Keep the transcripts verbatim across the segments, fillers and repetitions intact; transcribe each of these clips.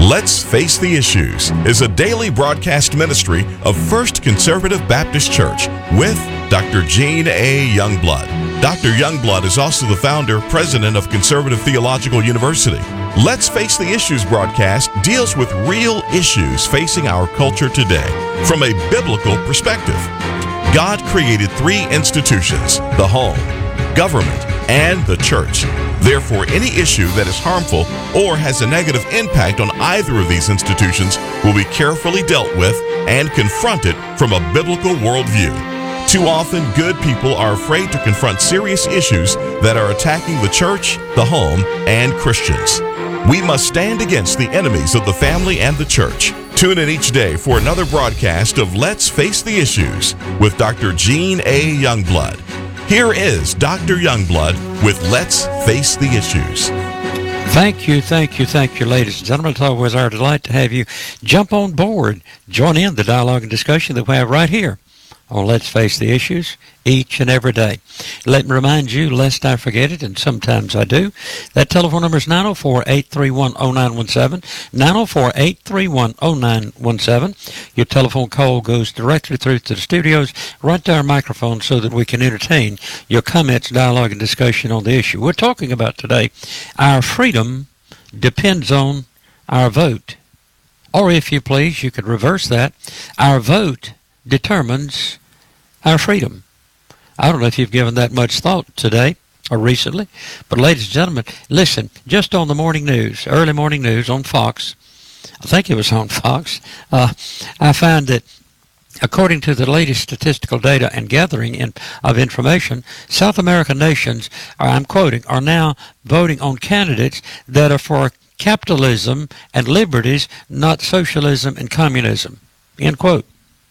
Let's Face the Issues is a daily broadcast ministry of First Conservative Baptist Church with Doctor Gene A. Youngblood. Doctor Youngblood is also the founder, president of Conservative Theological University. Let's Face the Issues broadcast deals with real issues facing our culture today from a biblical perspective. God created three institutions: the home, government, and the church. Therefore, any issue that is harmful or has a negative impact on either of these institutions will be carefully dealt with and confronted from a biblical worldview. Too often, good people are afraid to confront serious issues that are attacking the church, the home, and Christians. We must stand against the enemies of the family and the church. Tune in each day for another broadcast of Let's Face the Issues with Doctor Gene A. Youngblood. Here is Doctor Youngblood with Let's Face the Issues. Thank you, thank you, thank you, ladies and gentlemen. It's always our delight to have you jump on board, join in the dialogue and discussion that we have right here on Let's Face the Issues each and every day. Let me remind you, lest I forget it, and sometimes I do, that telephone number is nine oh four, eight three one, oh nine one seven, nine oh four, eight three one, oh nine one seven. Your telephone call goes directly through to the studios, right to our microphone, so that we can entertain your comments, dialogue, and discussion on the issue we're talking about today. Our freedom depends on our vote. Or if you please, you could reverse that. Our vote determines our freedom. I don't know if you've given that much thought today or recently, but ladies and gentlemen, listen, just on the morning news, early morning news on Fox, I think it was on Fox, uh, I found that according to the latest statistical data and gathering in, of information, South American nations, are, I'm quoting, are now voting on candidates that are for capitalism and liberties, not socialism and communism, end quote.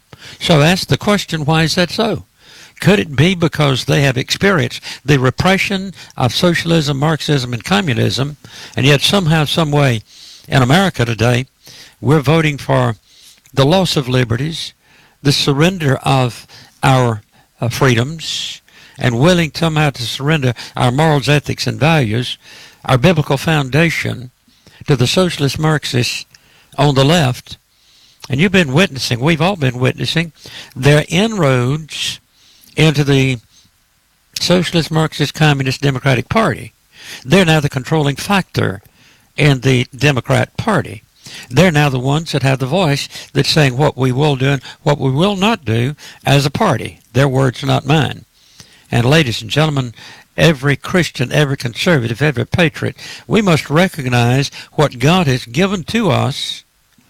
So ask the question, why is that so? Could it be because they have experienced the repression of socialism, Marxism, and communism, and yet somehow, some way, in America today, we're voting for the loss of liberties, the surrender of our uh, freedoms, and willing somehow to surrender our morals, ethics, and values, our biblical foundation, to the socialist Marxists on the left. And you've been witnessing, we've all been witnessing, their inroads into the Socialist, Marxist, Communist, Democratic Party. They're now the controlling factor in the Democrat Party. They're now the ones that have the voice that's saying what we will do and what we will not do as a party. Their words, not mine. And ladies and gentlemen, every Christian, every conservative, every patriot, we must recognize what God has given to us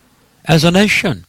as a nation,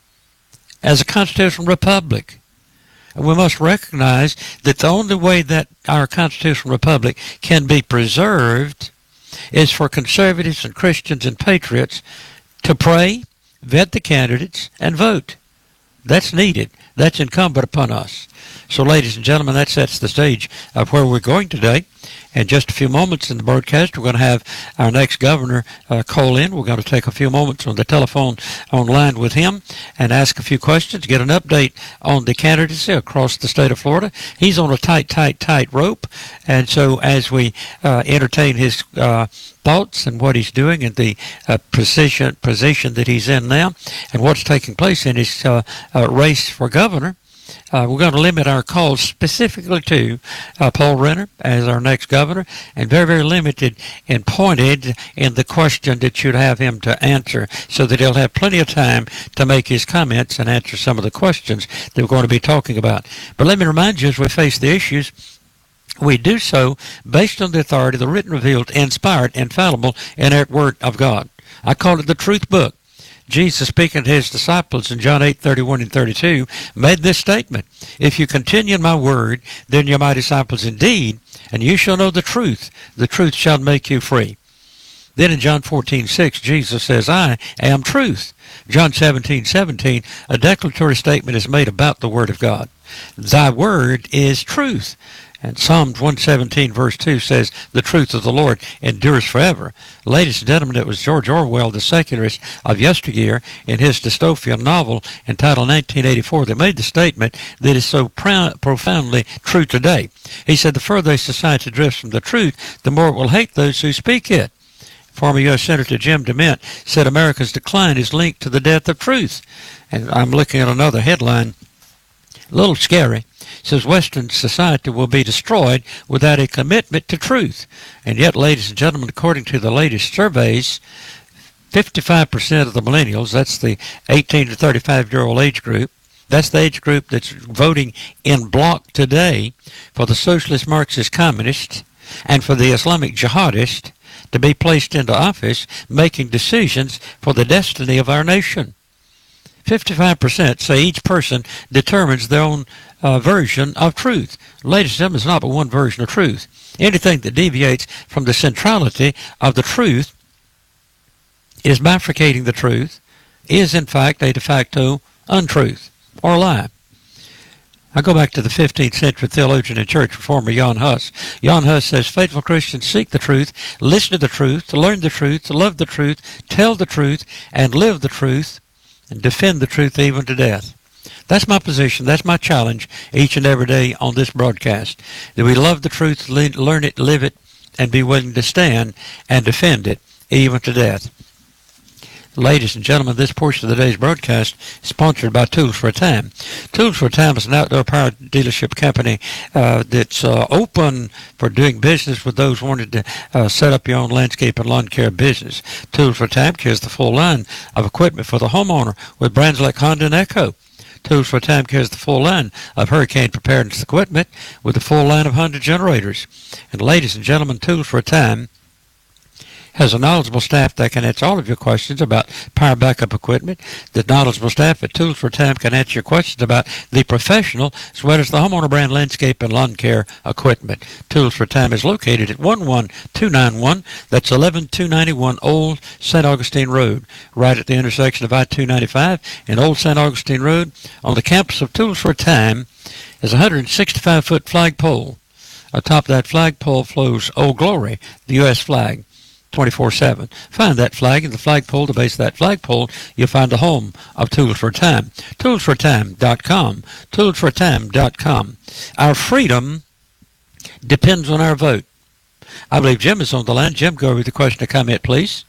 as a constitutional republic. And we must recognize that the only way that our constitutional republic can be preserved is for conservatives and Christians and patriots to pray, vet the candidates, and vote. That's needed. That's incumbent upon us. So, ladies and gentlemen, that sets the stage of where we're going today. In just a few moments in the broadcast, we're going to have our next governor uh, call in. We're going to take a few moments on the telephone online with him and ask a few questions, get an update on the candidacy across the state of Florida. He's on a tight, tight, tight rope. And so as we uh, entertain his uh, thoughts and what he's doing and the uh, position, position that he's in now and what's taking place in his uh, uh, race for governor, Uh, we're going to limit our calls specifically to uh, Paul Renner as our next governor, and very, very limited and pointed in the question that you'd have him to answer so that he'll have plenty of time to make his comments and answer some of the questions that we're going to be talking about. But let me remind you, as we face the issues, we do so based on the authority, the written, revealed, inspired, infallible, inerrant Word of God. I call it the Truth Book. Jesus, speaking to his disciples in John eight, thirty-one and thirty-two, made this statement: if you continue in my word, then you're my disciples indeed, and you shall know the truth. The truth shall make you free. Then in John fourteen, six, Jesus says, I am truth. John seventeen, seventeen, a declaratory statement is made about the word of God. Thy word is truth. And Psalms one seventeen, verse two says, the truth of the Lord endures forever. Ladies and gentlemen, it was George Orwell, the secularist of yesteryear, in his dystopian novel entitled nineteen eighty-four, that made the statement that is so pr- profoundly true today. He said, the further a society drifts from the truth, the more it will hate those who speak it. Former U S Senator Jim DeMint said America's decline is linked to the death of truth. And I'm looking at another headline, a little scary. It says Western society will be destroyed without a commitment to truth. And yet, ladies and gentlemen, according to the latest surveys, fifty-five percent of the millennials, that's the eighteen to thirty-five-year-old age group, that's the age group that's voting in bloc today for the socialist Marxist communists and for the Islamic jihadists to be placed into office, making decisions for the destiny of our nation. fifty-five percent say each person determines their own uh, version of truth. Ladies and gentlemen, it's not but one version of truth. Anything that deviates from the centrality of the truth is bifurcating the truth, is in fact a de facto untruth or lie. I go back to the fifteenth century theologian and church reformer Jan Hus. Jan Hus says, faithful Christians seek the truth, listen to the truth, to learn the truth, to love the truth, tell the truth, and live the truth, and defend the truth even to death. That's my position. That's my challenge each and every day on this broadcast, that we love the truth, learn it, live it, and be willing to stand and defend it even to death. Ladies and gentlemen, this portion of the day's broadcast is sponsored by Tools for a Time. Tools for a Time is an outdoor power dealership company uh, that's uh, open for doing business with those wanting to uh, set up your own landscape and lawn care business. Tools for a Time carries the full line of equipment for the homeowner with brands like Honda and Echo. Tools for a Time carries the full line of hurricane preparedness equipment with the full line of Honda generators. And ladies and gentlemen, Tools for a Time has a knowledgeable staff that can answer all of your questions about power backup equipment. The knowledgeable staff at Tools for a Time can answer your questions about the professional as well as the homeowner brand landscape and lawn care equipment. Tools for a Time is located at one one two nine one, that's eleven two ninety-one Old Saint Augustine Road, right at the intersection of I two ninety-five and Old Saint Augustine Road. On the campus of Tools for a Time is a one hundred sixty-five foot flagpole. Atop that flagpole flows Old Glory, the U S flag, twenty-four seven. Find that flag and the flagpole. To base that flagpole, you'll find the home of Tools for a Time. tools for a time dot com. tools for a time dot com. Our freedom depends on our vote. I believe Jim is on the line. Jim, go over the question or comment, please.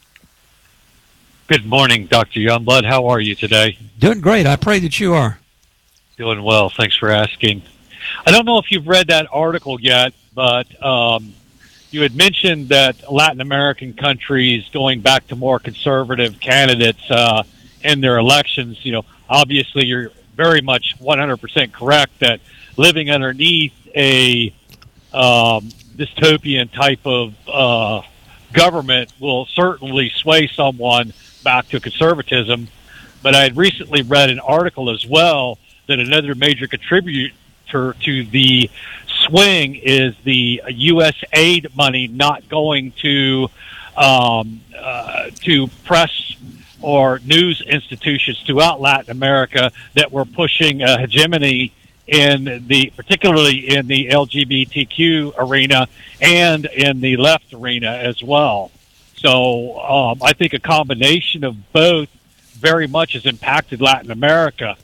Good morning, Doctor Youngblood. How are you today? Doing great. I pray that you are. Doing well. Thanks for asking. I don't know if you've read that article yet, but um, you had mentioned that Latin American countries going back to more conservative candidates uh, in their elections. You know, obviously you're very much one hundred percent correct that living underneath a um, dystopian type of uh, government will certainly sway someone back to conservatism. But I had recently read an article as well that another major contributor to the swing is the U S aid money not going to um, uh, to press or news institutions throughout Latin America that were pushing a hegemony in the, particularly in the L G B T Q arena and in the left arena as well. So um, I think a combination of both very much has impacted Latin America.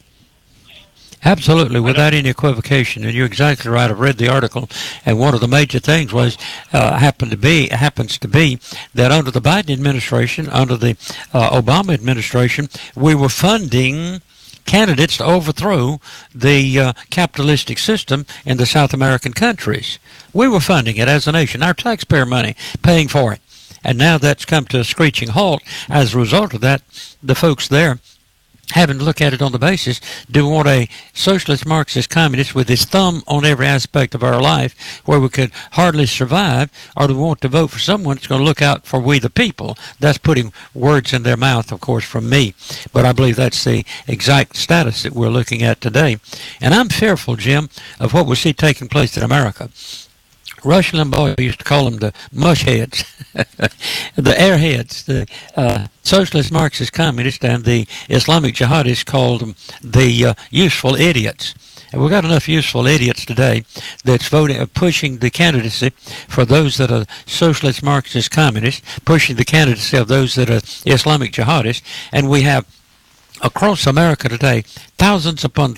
Absolutely, without any equivocation, and you're exactly right. I've read the article, and one of the major things was uh, happened to be happens to be that under the Biden administration, under the uh, Obama administration, we were funding candidates to overthrow the uh, capitalistic system in the South American countries. We were funding it as a nation, our taxpayer money, paying for it, and now that's come to a screeching halt. As a result of that, the folks there having to look at it on the basis, do we want a socialist Marxist communist with his thumb on every aspect of our life where we could hardly survive, or do we want to vote for someone that's going to look out for we the people? That's putting words in their mouth, of course, from me. But I believe that's the exact status that we're looking at today. And I'm fearful, Jim, of what we see taking place in America. Rush Limbaugh used to call them the mushheads, the airheads, the uh, socialist Marxist communists, and the Islamic jihadists called them the uh, useful idiots. And we've got enough useful idiots today that's voting, uh, pushing the candidacy for those that are socialist Marxist communists, pushing the candidacy of those that are Islamic jihadists, and we have across America today thousands upon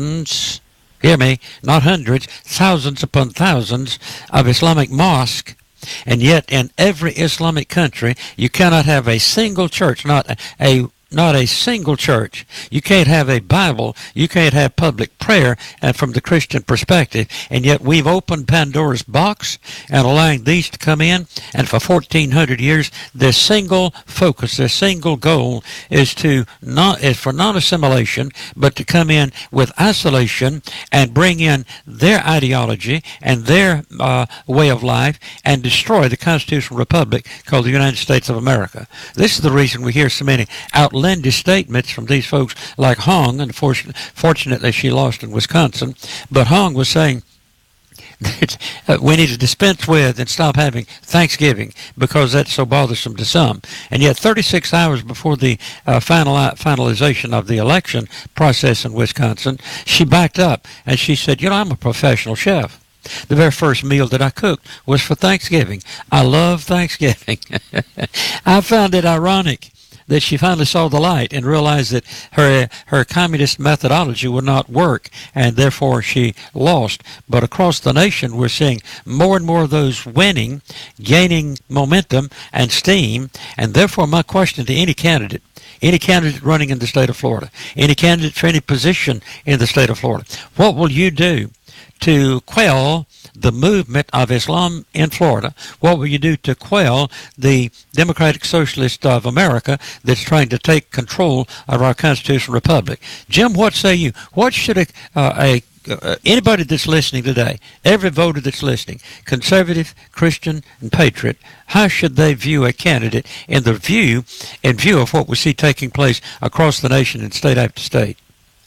thousands, hear me, not hundreds, thousands upon thousands of Islamic mosques And yet in every Islamic country, you cannot have a single church, not a, a Not a single church. You can't have a Bible. You can't have public prayer and from the Christian perspective. And yet we've opened Pandora's box and allowing these to come in. And for fourteen hundred years, their single focus, their single goal is to not is for non-assimilation, but to come in with isolation and bring in their ideology and their uh, way of life and destroy the constitutional republic called the United States of America. This is the reason we hear so many outlandish statements from these folks like Hong, and fortunately she lost in Wisconsin, but Hong was saying that uh, we need to dispense with and stop having Thanksgiving because that's so bothersome to some. And yet thirty-six hours before the uh, final finalization of the election process in Wisconsin, she backed up and she said, you know, I'm a professional chef. The very first meal that I cooked was for Thanksgiving. I love Thanksgiving. I found it ironic that she finally saw the light and realized that her her communist methodology would not work, and therefore she lost. But across the nation, we're seeing more and more of those winning, gaining momentum and steam, and therefore my question to any candidate, any candidate running in the state of Florida, any candidate for any position in the state of Florida, what will you do to quell the movement of Islam in Florida? What will you do to quell the Democratic Socialist of America that's trying to take control of our constitutional republic? Jim, what say you? What should a, uh, a uh, anybody that's listening today, every voter that's listening, conservative, Christian, and patriot, how should they view a candidate in the view, in view of what we see taking place across the nation in state after state?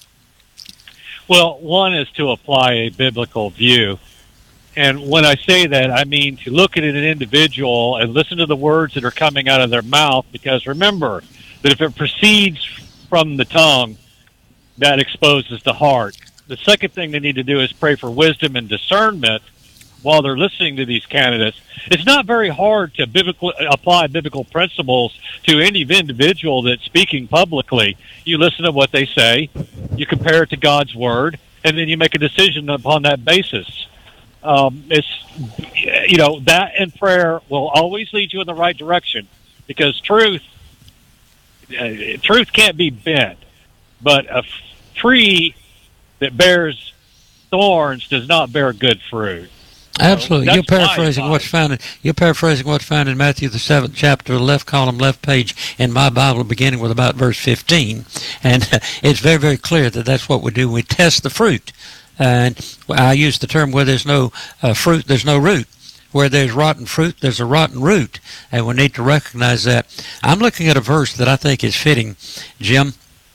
Well, one is to apply a biblical view. And when I say that, I mean to look at an individual and listen to the words that are coming out of their mouth, because remember that if it proceeds from the tongue, that exposes the heart. The second thing they need to do is pray for wisdom and discernment while they're listening to these candidates. It's not very hard to biblical, apply biblical principles to any individual that's speaking publicly. You listen to what they say, you compare it to God's Word, and then you make a decision upon that basis. Um, it's, you know, that and prayer will always lead you in the right direction, because truth, uh, truth can't be bent, but a f- tree that bears thorns does not bear good fruit. Absolutely. So you're paraphrasing what's found in, you're paraphrasing what's found in Matthew the seventh chapter, left column, left page in my Bible, beginning with about verse fifteen. And uh, it's very, very clear that that's what we do. We test the fruit. And I use the term, where there's no uh, fruit, there's no root. Where there's rotten fruit, there's a rotten root. And we need to recognize that. I'm looking at a verse that I think is fitting, Jim.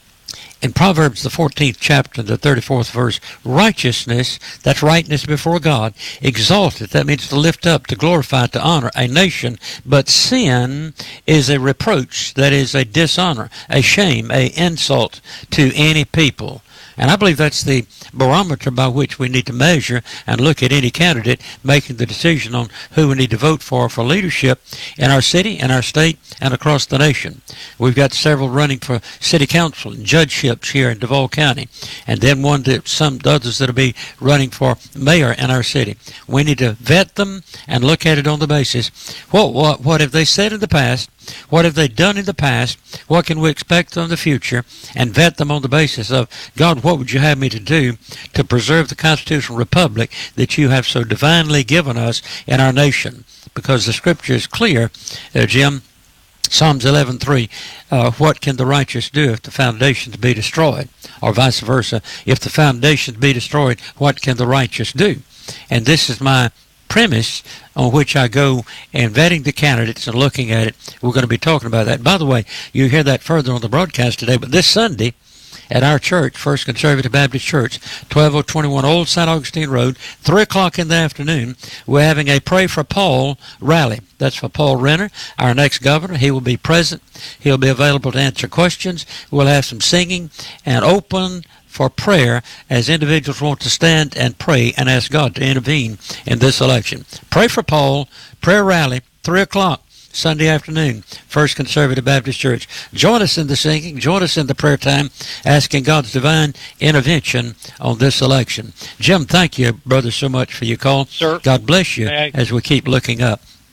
In Proverbs, the fourteenth chapter, the thirty-fourth verse, righteousness, that's rightness before God, exalted, that means to lift up, to glorify, to honor a nation, but sin is a reproach, that is a dishonor, a shame, a insult to any people. And I believe that's the barometer by which we need to measure and look at any candidate making the decision on who we need to vote for for leadership in our city, in our state, and across the nation. We've got several running for city council and judgeships here in Duval County, and then one that some others that will be running for mayor in our city. We need to vet them and look at it on the basis, what, what, what have they said in the past? What have they done in the past? What can we expect in the future? And vet them on the basis of, God, what would you have me to do to preserve the constitutional republic that you have so divinely given us in our nation? Because the scripture is clear, uh, Jim, Psalms eleven three, uh, what can the righteous do if the foundations be destroyed? Or vice versa, if the foundations be destroyed, what can the righteous do? And this is my premise on which I go in vetting the candidates and looking at it. We're going to be talking about that. By the way, you hear that further on the broadcast today, but this Sunday at our church, First Conservative Baptist Church, twelve oh twenty-one Old Saint Augustine Road, three o'clock in the afternoon, we're having a Pray for Paul rally. That's for Paul Renner, our next governor. He will be present. He'll be available to answer questions. We'll have some singing and open for prayer as individuals want to stand and pray and ask God to intervene in this election. Pray for Paul, prayer rally, three o'clock Sunday afternoon, First Conservative Baptist Church. Join us in the singing, join us in the prayer time, asking God's divine intervention on this election. Jim, thank you, brother, so much for your call. Sir, God bless you I, as we keep looking up.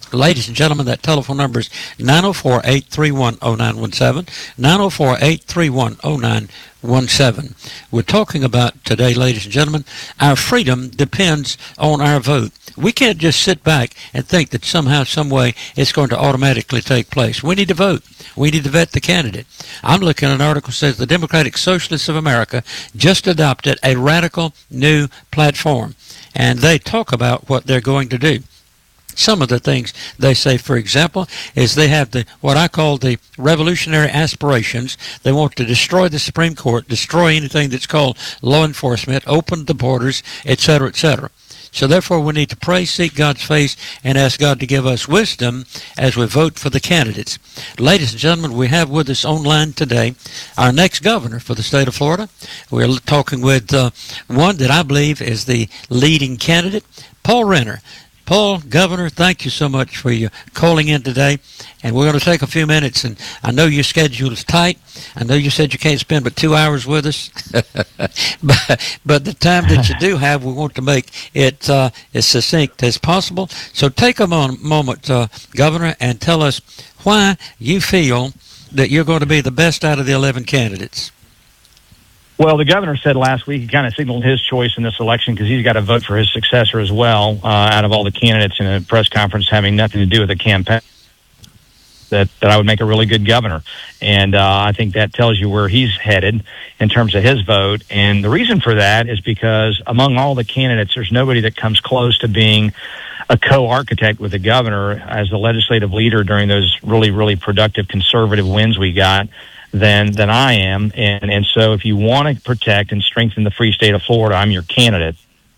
Ladies and gentlemen, that telephone number is nine oh four, eight three one, oh nine one seven, nine oh four, eight three one, oh nine one seven. We're talking about today, ladies and gentlemen, our freedom depends on our vote. We can't just sit back and think that somehow, some way, it's going to automatically take place. We need to vote. We need to vet the candidate. I'm looking at an article that says the Democratic Socialists of America just adopted a radical new platform, and they talk about what they're going to do. Some of the things they say, for example, is they have the what I call the revolutionary aspirations. They want to destroy the Supreme Court, destroy anything that's called law enforcement, open the borders, et cetera, et cetera. So therefore, we need to pray, seek God's face, and ask God to give us wisdom as we vote for the candidates. Ladies and gentlemen, we have with us online today our next governor for the state of Florida. We're talking with uh, one that I believe is the leading candidate, Paul Renner. Paul, Governor, thank you so much for your calling in today. And we're going to take a few minutes, and I know your schedule is tight. I know you said you can't spend but two hours with us. but, but the time that you do have, we want to make it uh, as succinct as possible. So take a mo- moment, uh, Governor, and tell us why you feel that you're going to be the best out of the eleven candidates. Well, the governor said last week he kind of signaled his choice in this election because he's got to vote for his successor as well, uh, out of all the candidates in a press conference having nothing to do with the campaign, that, that I would make a really good governor. And uh, I think that tells you where he's headed in terms of his vote. And the reason for that is because among all the candidates, there's nobody that comes close to being a co-architect with the governor as the legislative leader during those really, really productive conservative wins we got than than I am. And, and so if you want to protect and strengthen the free state of Florida, I'm your candidate.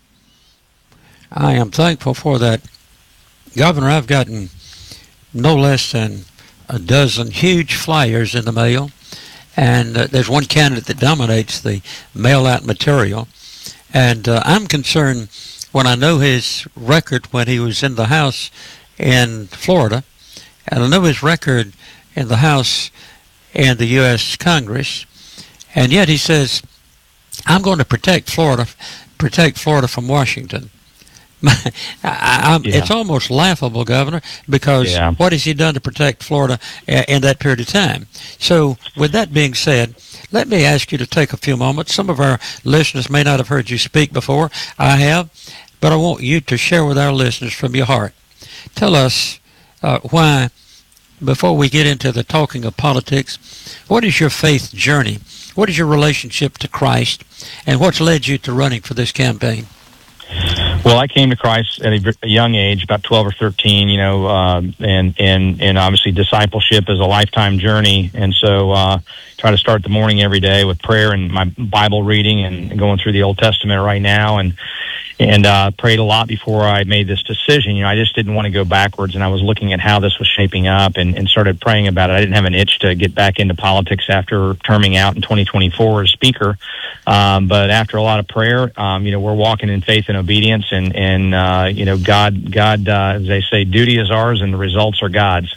I am thankful for that. Governor, I've gotten no less than a dozen huge flyers in the mail, and uh, there's one candidate that dominates the mail-out material. And uh, I'm concerned when I know his record when he was in the House in Florida, and I know his record in the House in the U S Congress, and yet he says, I'm going to protect Florida, protect Florida from Washington. I, I, yeah. It's almost laughable, Governor, because yeah. what has he done to protect Florida in that period of time? So with that being said, let me ask you to take a few moments. Some of our listeners may not have heard you speak before. I have, but I want you to share with our listeners from your heart. Tell us uh, why, before we get into the talking of politics, what is your faith journey? What is your relationship to Christ? And what's led you to running for this campaign? Well, I came to Christ at a young age, about twelve or thirteen, you know, uh, and, and, and obviously discipleship is a lifetime journey. And so uh, try to start the morning every day with prayer and my Bible reading and going through the Old Testament right now. And and uh, prayed a lot before I made this decision. You know, I just didn't want to go backwards, and I was looking at how this was shaping up and, and started praying about it. I didn't have an itch to get back into politics after terming out in twenty twenty-four as Speaker. Um, but after a lot of prayer, um, you know, we're walking in faith and obedience, and, and uh, you know, God, God, uh, as they say, duty is ours and the results are God's.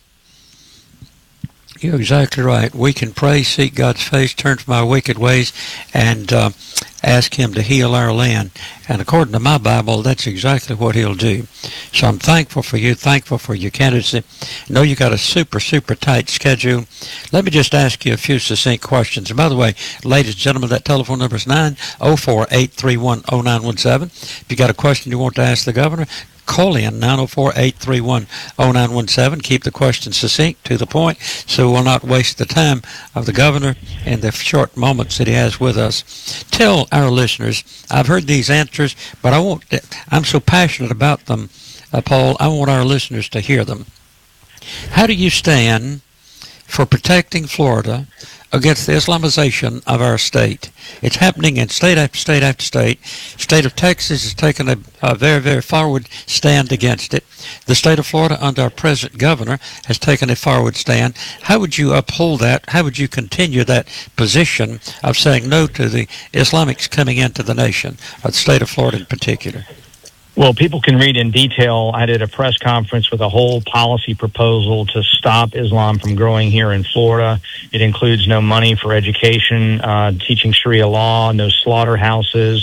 You're exactly right. We can pray, seek God's face, turn from our wicked ways, and uh, ask Him to heal our land. And according to my Bible, that's exactly what He'll do. So I'm thankful for you, thankful for your candidacy. I know you got a super, super tight schedule. Let me just ask you a few succinct questions. And by the way, ladies and gentlemen, that telephone number is nine oh four, eight three one, oh nine one seven. If you got a question you want to ask the governor, call in nine oh four, eight three one, oh nine one seven. Keep the question succinct, to the point, so we'll not waste the time of the governor and the short moments that he has with us. Tell our listeners, I've heard these answers, but I want, I'm so passionate about them, uh, Paul, I want our listeners to hear them. How do you stand for protecting Florida against the Islamization of our state? It's happening in state after state after state. State of Texas has taken a, a very, very forward stand against it. The state of Florida, under our present governor, has taken a forward stand. How would you uphold that? How would you continue that position of saying no to the Islamics coming into the nation, or the state of Florida in particular? Well, people can read in detail. I did a press conference with a whole policy proposal to stop Islam from growing here in Florida. It includes no money for education, uh, teaching Sharia law, no slaughterhouses,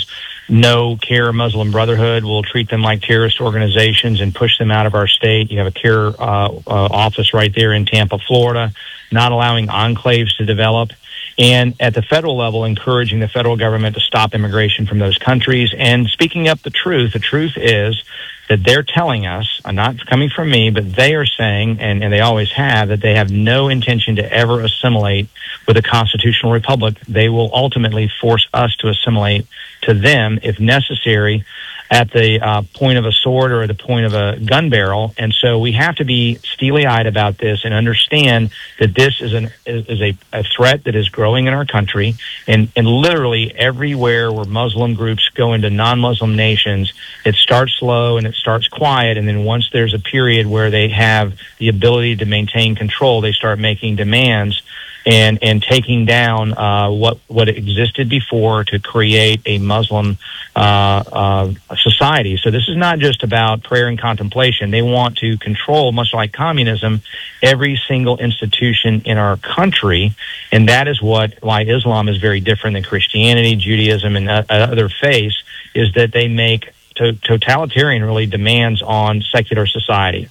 no care Muslim Brotherhood will treat them like terrorist organizations and push them out of our state. You have a care uh, uh, office right there in Tampa, Florida, not allowing enclaves to develop. And at the federal level, encouraging the federal government to stop immigration from those countries. And speaking up the truth, the truth is that they're telling us, uh, not coming from me, but they are saying, and, and they always have, that they have no intention to ever assimilate with a constitutional republic. They will ultimately force us to assimilate to them if necessary at the uh, point of a sword or at the point of a gun barrel. And so we have to be steely-eyed about this and understand that this is an is a, a threat that is growing in our country. And, and literally everywhere where Muslim groups go into non-Muslim nations, it starts slow and it starts quiet. And then once there's a period where they have the ability to maintain control, they start making demands and and taking down uh, what what existed before to create a Muslim uh, uh, society. So this is not just about prayer and contemplation. They want to control, much like communism, every single institution in our country, and that is what why Islam is very different than Christianity, Judaism, and uh, other faiths, is that they make to- totalitarian really demands on secular society.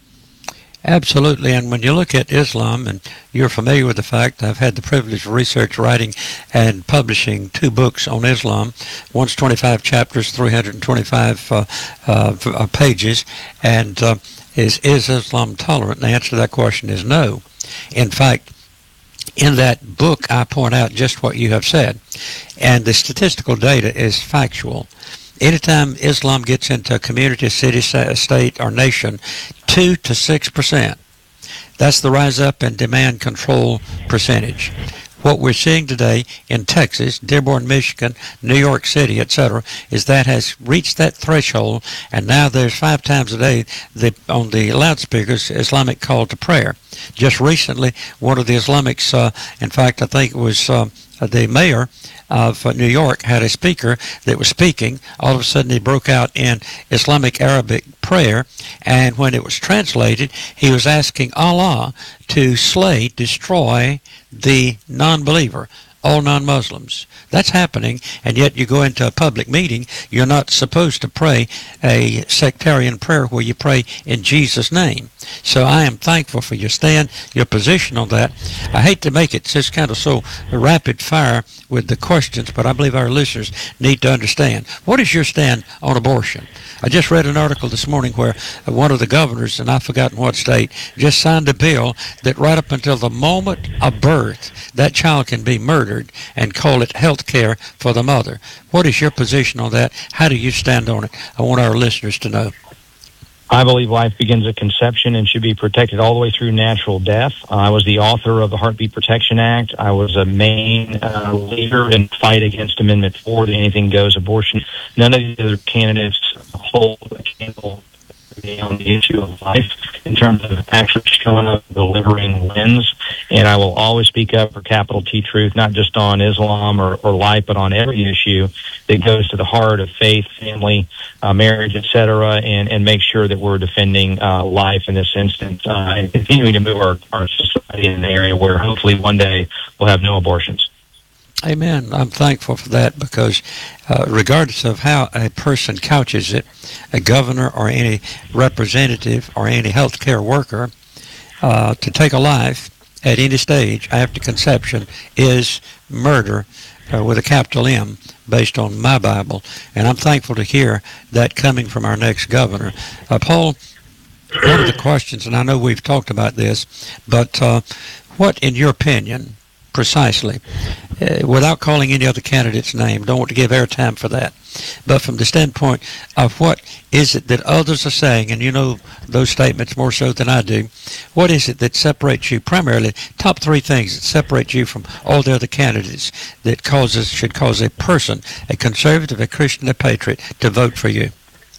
Absolutely, and when you look at Islam, and you're familiar with the fact, I've had the privilege of research, writing, and publishing two books on Islam. One's twenty-five chapters, three hundred twenty-five uh, uh, pages, and uh, is, is Islam tolerant? And the answer to that question is no. In fact, in that book, I point out just what you have said, and the statistical data is factual. Anytime Islam gets into a community, city, state, or nation, two to six percent. That's the rise up and demand control percentage. What we're seeing today in Texas, Dearborn, Michigan, New York City, et cetera, is that has reached that threshold, and now there's five times a day the, on the loudspeakers, Islamic call to prayer. Just recently, one of the Islamics, uh, in fact, I think it was uh, the mayor of uh, New York, had a speaker that was speaking. All of a sudden, he broke out in Islamic Arabic prayer, and when it was translated, he was asking Allah to slay, destroy the non-believer, all non-Muslims. That's happening, and yet you go into a public meeting, you're not supposed to pray a sectarian prayer where you pray in Jesus' name. So I am thankful for your stand, your position on that. I hate to make it just kind of so rapid fire with the questions, but I believe our listeners need to understand. What is your stand on abortion? I just read an article this morning where one of the governors, and I've forgotten what state, just signed a bill that right up until the moment of birth, that child can be murdered and call it health care for the mother. What is your position on that? How do you stand on it? I want our listeners to know. I believe life begins at conception and should be protected all the way through natural death. Uh, I was the author of the Heartbeat Protection Act. I was a main uh, leader in the fight against Amendment four, the Anything Goes abortion. None of the other candidates hold a candle on the issue of life in terms of actually showing up, delivering wins. And I will always speak up for capital T truth, not just on Islam or, or life, but on every issue that goes to the heart of faith, family, uh, marriage, et cetera, and, and make sure that we're defending uh, life in this instance uh, and continuing to move our, our society in an area where hopefully one day we'll have no abortions. Amen. I'm thankful for that, because uh, regardless of how a person couches it, a governor or any representative or any health care worker, uh, to take a life at any stage after conception is murder uh, with a capital M, based on my Bible. And I'm thankful to hear that coming from our next governor. Uh, Paul, one of the questions, and I know we've talked about this, but uh, what, in your opinion, precisely, uh, without calling any other candidate's name, don't want to give airtime for that, but from the standpoint of what is it that others are saying, and you know those statements more so than I do, what is it that separates you, primarily, top three things that separate you from all the other candidates that causes should cause a person, a conservative, a Christian, a patriot, to vote for you?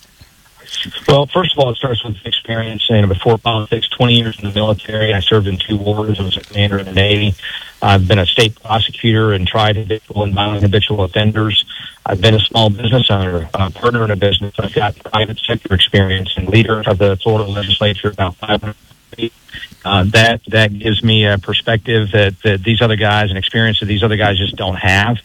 Well, first of all, it starts with experience. You know, before politics, twenty years in the military. I served in two wars. I was a commander in the Navy. I've been a state prosecutor and tried habitual and violent habitual offenders. I've been a small business owner, a partner in a business. I've got private sector experience and leader of the Florida legislature about five hundred Uh, that that gives me a perspective that, that these other guys and experience that these other guys just don't have.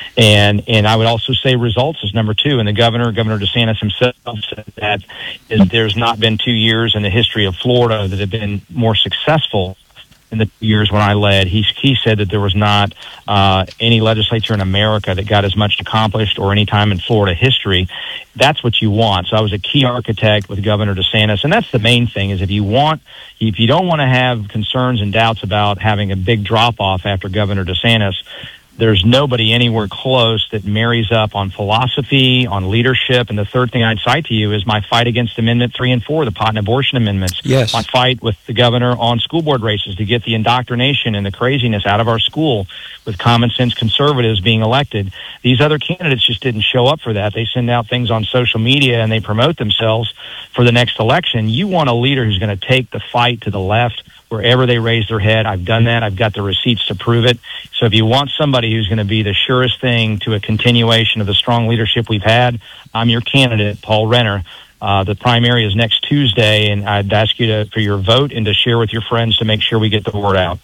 And and I would also say results is number two. And the governor, Governor DeSantis himself, said that is, there's not been two years in the history of Florida that have been more successful in the years when I led. He, he said that there was not uh, any legislature in America that got as much accomplished or any time in Florida history. That's what you want. So I was a key architect with Governor DeSantis, and that's the main thing is if you want, if you don't want to have concerns and doubts about having a big drop-off after Governor DeSantis, there's nobody anywhere close that marries up on philosophy, on leadership. And the third thing I'd cite to you is my fight against Amendment three and four, the pot and abortion amendments. Yes. My fight with the governor on school board races to get the indoctrination and the craziness out of our school with common sense conservatives being elected. These other candidates just didn't show up for that. They send out things on social media and they promote themselves for the next election. You want a leader who's going to take the fight to the left wherever they raise their head. I've done that. I've got the receipts to prove it. So if you want somebody who's going to be the surest thing to a continuation of the strong leadership we've had, I'm your candidate, Paul Renner. Uh, the primary is next Tuesday, and I'd ask you to for your vote and to share with your friends to make sure we get the word out.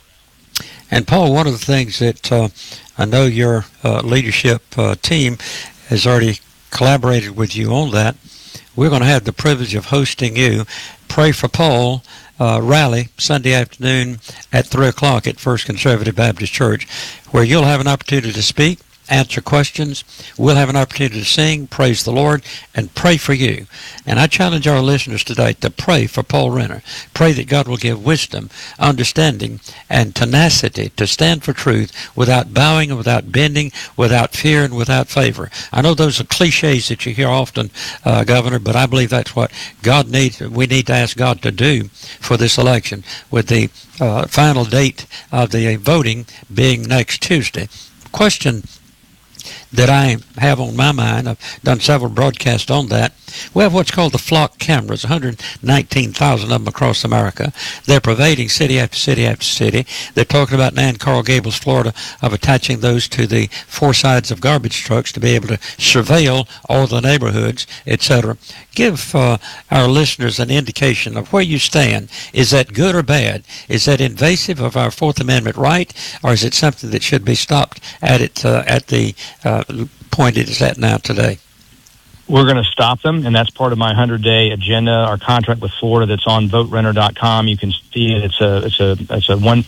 And Paul, one of the things that uh, I know your uh, leadership uh, team has already collaborated with you on that, we're going to have the privilege of hosting you. Pray for Paul Uh, rally Sunday afternoon at three o'clock at First Conservative Baptist Church, where you'll have an opportunity to speak, answer questions. We'll have an opportunity to sing, praise the Lord, and pray for you. And I challenge our listeners today to pray for Paul Renner. Pray that God will give wisdom, understanding, and tenacity to stand for truth without bowing and without bending, without fear and without favor. I know those are cliches that you hear often, uh, Governor, but I believe that's what God needs. We need to ask God to do for this election, with the uh, final date of the voting being next Tuesday. Question that I have on my mind, I've done several broadcasts on that. We have what's called the flock cameras, one hundred nineteen thousand of them across America. They're pervading city after city after city. They're talking about now in Coral Gables, Florida, of attaching those to the four sides of garbage trucks to be able to surveil all the neighborhoods, et cetera. Give uh, our listeners an indication of where you stand. Is that good or bad? Is that invasive of our Fourth Amendment right, or is it something that should be stopped at it uh, at the uh, point it is at now today? We're going to stop them, and that's part of my hundred-day agenda, our contract with Florida that's on vote renner dot com. You can see it. It's a, it's a, it's a one,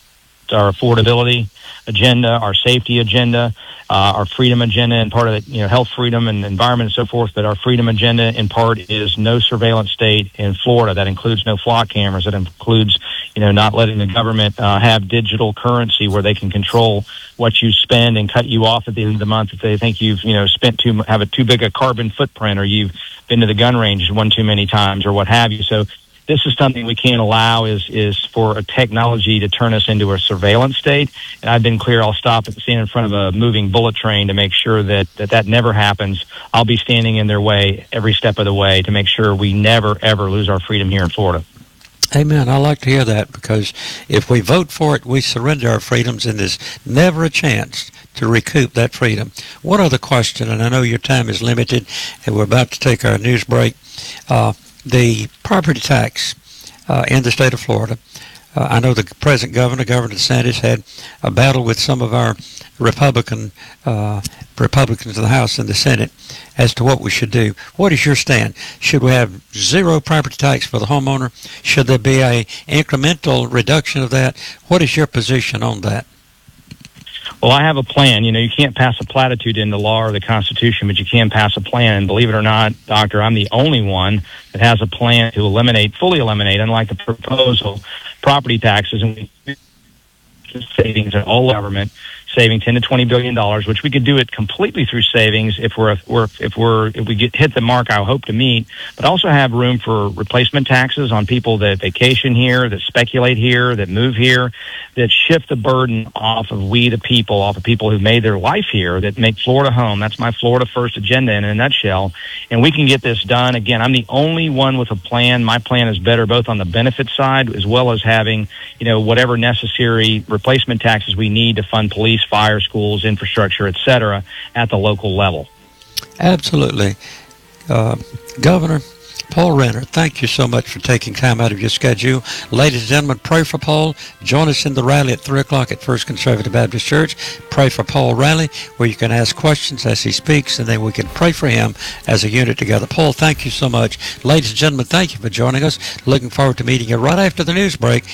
our affordability agenda, our safety agenda, uh, our freedom agenda, and part of it, you know, health freedom and environment and so forth. But our freedom agenda, in part, is no surveillance state in Florida. That includes no flock cameras. That includes, you know, not letting the government uh, have digital currency where they can control what you spend and cut you off at the end of the month if they think you've, you know, spent too have a too big a carbon footprint, or you've been to the gun range one too many times, or what have you. So this is something we can't allow, is is for a technology to turn us into a surveillance state. And I've been clear, I'll stop at stand in front of a moving bullet train to make sure that, that that never happens. I'll be standing in their way every step of the way to make sure we never, ever lose our freedom here in Florida. Amen. I like to hear that, because if we vote for it, we surrender our freedoms, and there's never a chance to recoup that freedom. One other question, and I know your time is limited, and we're about to take our news break. Uh, the property tax uh, in the state of Florida. Uh, I know the present governor, Governor DeSantis, had a battle with some of our Republican uh, Republicans in the House and the Senate as to what we should do. What is your stand? Should we have zero property tax for the homeowner? Should there be a incremental reduction of that? What is your position on that? Well, I have a plan. You know, you can't pass a platitude into law or the Constitution, but you can pass a plan. And believe it or not, Doctor, I'm the only one that has a plan to eliminate, fully eliminate, unlike the proposal, property taxes and savings in all government, saving ten to twenty billion dollars, which we could do it completely through savings if we're, we're if we're if we get hit the mark I hope to meet, but also have room for replacement taxes on people that vacation here, that speculate here, that move here, that shift the burden off of we the people, off of people who've made their life here, that make Florida home. That's my Florida First agenda in a nutshell. And we can get this done. Again, I'm the only one with a plan. My plan is better both on the benefit side as well as having, you know, whatever necessary replacement taxes we need to fund police, fire, schools, infrastructure, et cetera, at the local level. Absolutely. Uh, Governor, Paul Renner, thank you so much for taking time out of your schedule. Ladies and gentlemen, pray for Paul. Join us in the rally at three o'clock at First Conservative Baptist Church. Pray for Paul rally, where you can ask questions as he speaks, and then we can pray for him as a unit together. Paul, thank you so much. Ladies and gentlemen, thank you for joining us. Looking forward to meeting you right after the news break